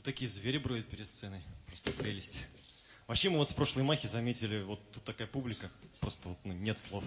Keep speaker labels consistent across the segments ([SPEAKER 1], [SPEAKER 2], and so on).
[SPEAKER 1] такие звери бродят перед сценой. Просто прелесть. Вообще мы вот с прошлой Махи заметили, вот тут такая публика, просто вот, ну, нет слов.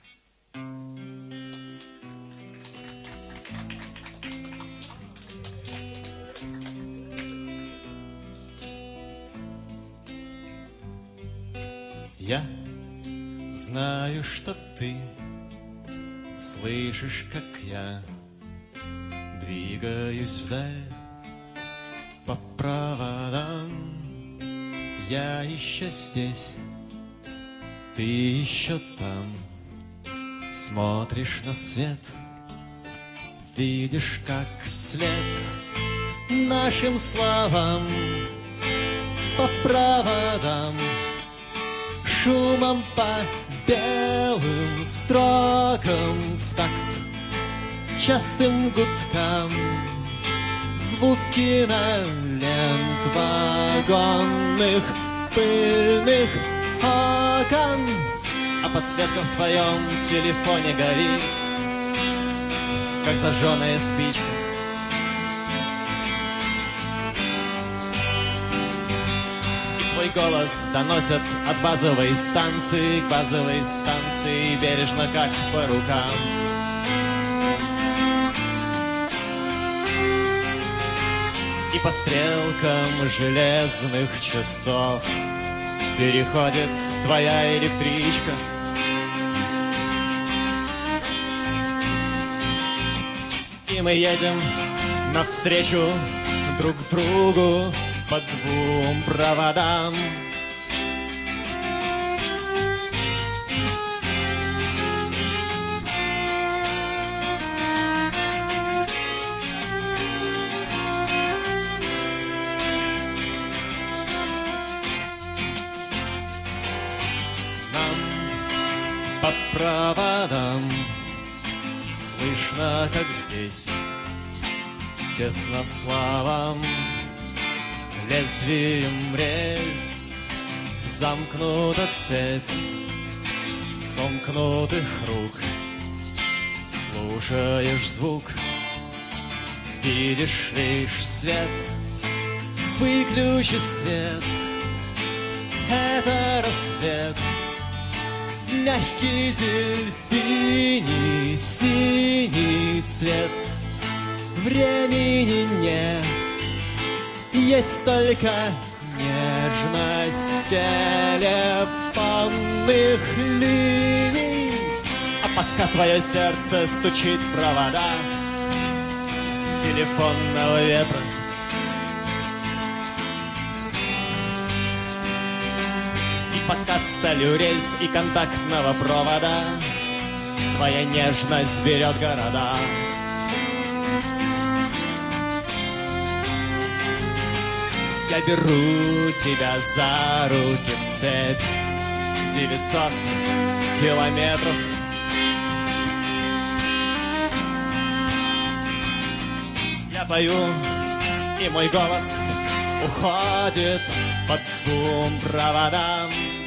[SPEAKER 1] Я знаю, что ты слышишь, как я двигаюсь вдаль по проводам. Я еще здесь, ты еще там. Смотришь на свет, видишь, как вслед нашим словам по проводам, шумом по белым строкам в такт частым гудкам, звуки на лент вагонных пыльных окон, а подсветка в твоем телефоне горит, как зажженная спичка. И твой голос доносят от базовой станции к базовой станции, бережно, как по рукам. И по стрелкам железных часов переходит твоя электричка. И мы едем навстречу друг другу по двум проводам. По проводам слышно, как здесь тесно словам, лезвием рельс замкнута цепь сомкнутых рук. Слушаешь звук, видишь лишь свет. Выключи свет, это рассвет. Мягкий дельфиний синий цвет. Времени нет, есть только нежность телефонных линий. А пока твое сердце стучит в провода телефонного ветра, пока сталью рельс и контактного провода твоя нежность берет города. Я беру тебя за руки в цепь 900 километров. Я пою, и мой голос уходит по двум проводам.